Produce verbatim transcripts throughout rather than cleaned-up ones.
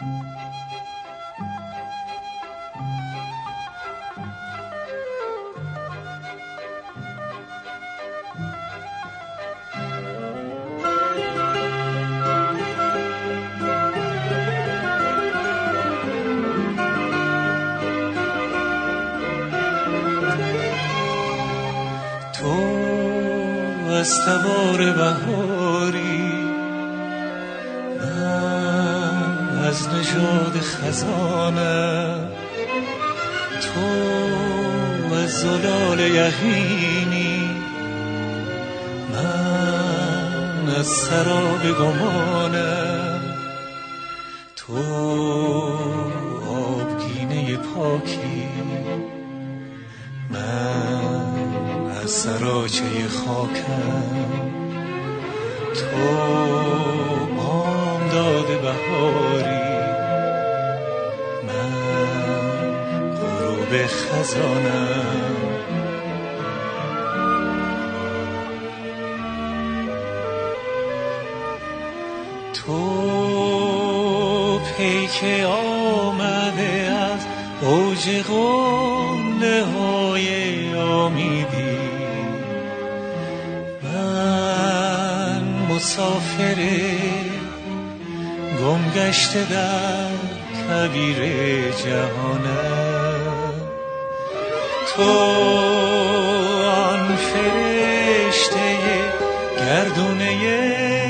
از تبار بهاری، من از نژاد خزانم، تو از زلال یقینی، من از سراب گمانم، تو آبگینه پاکی، من از سراچه خاکم، تو بامداد بهاری، من غروب خزانم. تو پیک آمده از اوج قله های امیدی، من مسافر گم گشته در کویر جهانم، تو آن فرشته گردونه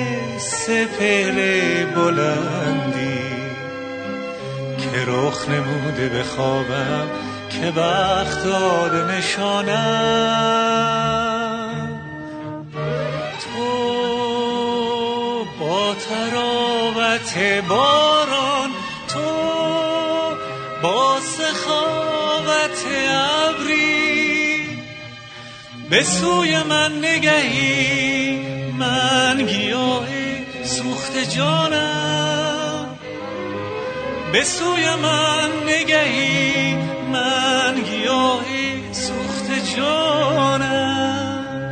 سپهر بلندی که رخ نموده به خوابم که بخت داده نشانم، تو با تراوت باران، تو با سخاوت ابری به سوی من نگهی، من گیاه سوخت جانم، به سوی من نگهی، من گیاه سوخت جانم.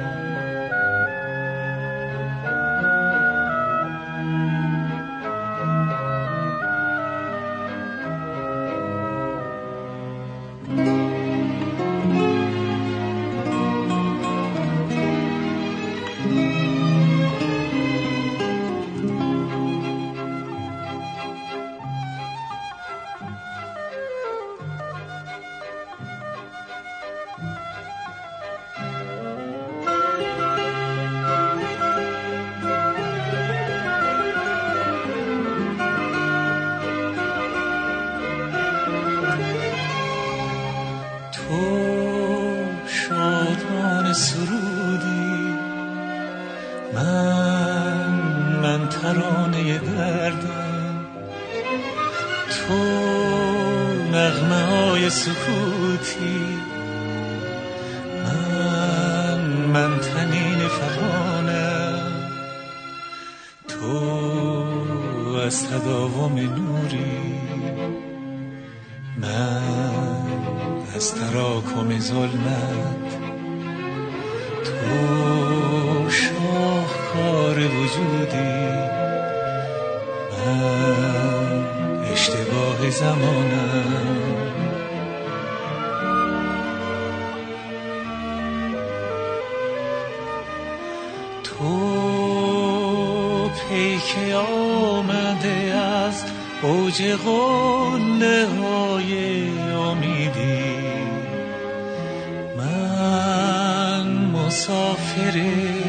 سرودی من من ترانه دردم، تو نغمه های سکوتی، من من تنین فغانم، تو از تداوم نوری، من از تراکم ظلمت، تو شاهکار وجودی، من اشتباه زمانم، تو پیک آمده از اوج قله های امیدی، من مسافر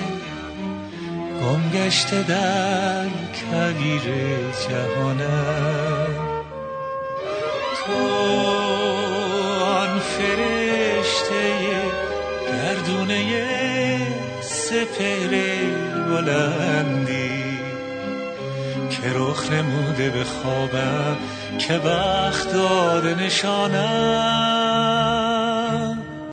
گم گشته در کویر جهانم، تو آن فرشته گردونه سپهر بلندی که رخ نموده به خوابم که بخت داده نشانم،